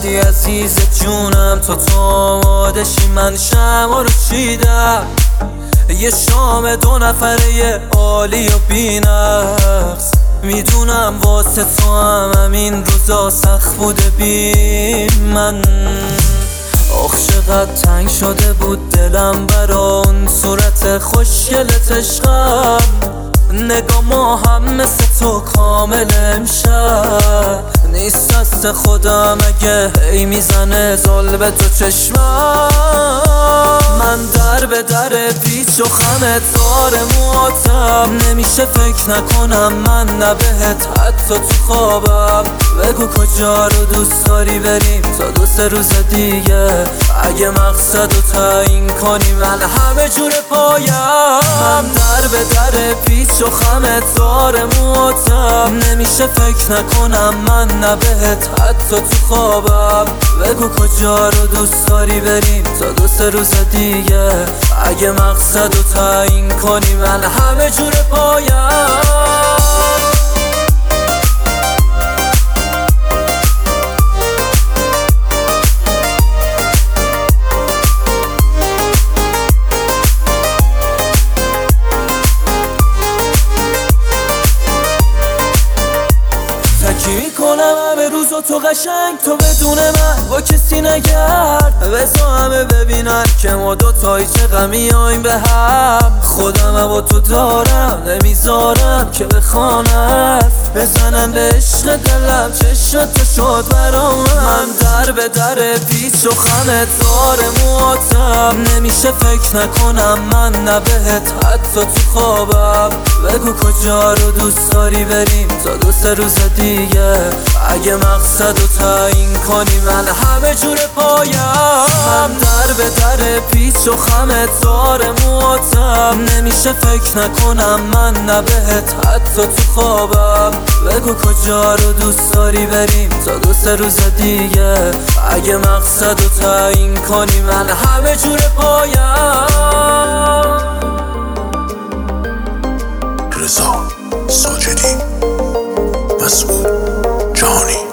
ولی عزیز جونم تو آمادشی من شمع رو چیدم. یه شام 2 نفره عالی و بی‌نقص. میدونم واسه تو همین روزا سخت بوده بی من. آخ چقدر تنگ شده بود دلم برا اون صورت خوشگلت عشقم. نگاه ما هم مثل تو کامل امشب نیست دست خودم اگه هی میزنه زل به تو چشمم. من در به در پیچ و خمت دار معاتم نمیشه فکر نکنم من نبهت حتی تو خوابم. بگو کجا رو دوست داری بریم تا 2-3 روز دیگه. اگه مقصد رو تعیین کنی من همه جور پایم. من در به در پیچ و خمت دار معاتم نمیشه فکر نکنم من نبهت حتی تو خوابم. بگو کجا رو دوست داری بریم تا 2-3 روز دیگه. اگه مقصد رو تعیین کنی من همه جور پایم. میکنم همه روز و تو قشنگ تو بدون من با کسی نگرد. بزا همه ببینن که ما دوتایی چه غمیاییم به هم. خودم با تو دارم نمیذارم که بخوانم. بزنم به عشق دلم چشم تو شد برام. من در به در پیچ و خمت دار معاتم نمیشه فکر نکنم من نبهت حتی تو خوابم. بگو کجا رو دوست داری بریم تا 2-3 روز دیگه. اگه مقصد رو تعیین کنی من همه جور پایم. من در به در پیچ و خمت دار معاتم نمیشه فکر نکنم من نبهت حتی تو خوابم. بگو کجا رو دوست داری بریم تا 2-3 روز دیگه. اگه مقصد رو تعیین کنی من همه جور پایم. رضا ساجدی، مسعود جهانی.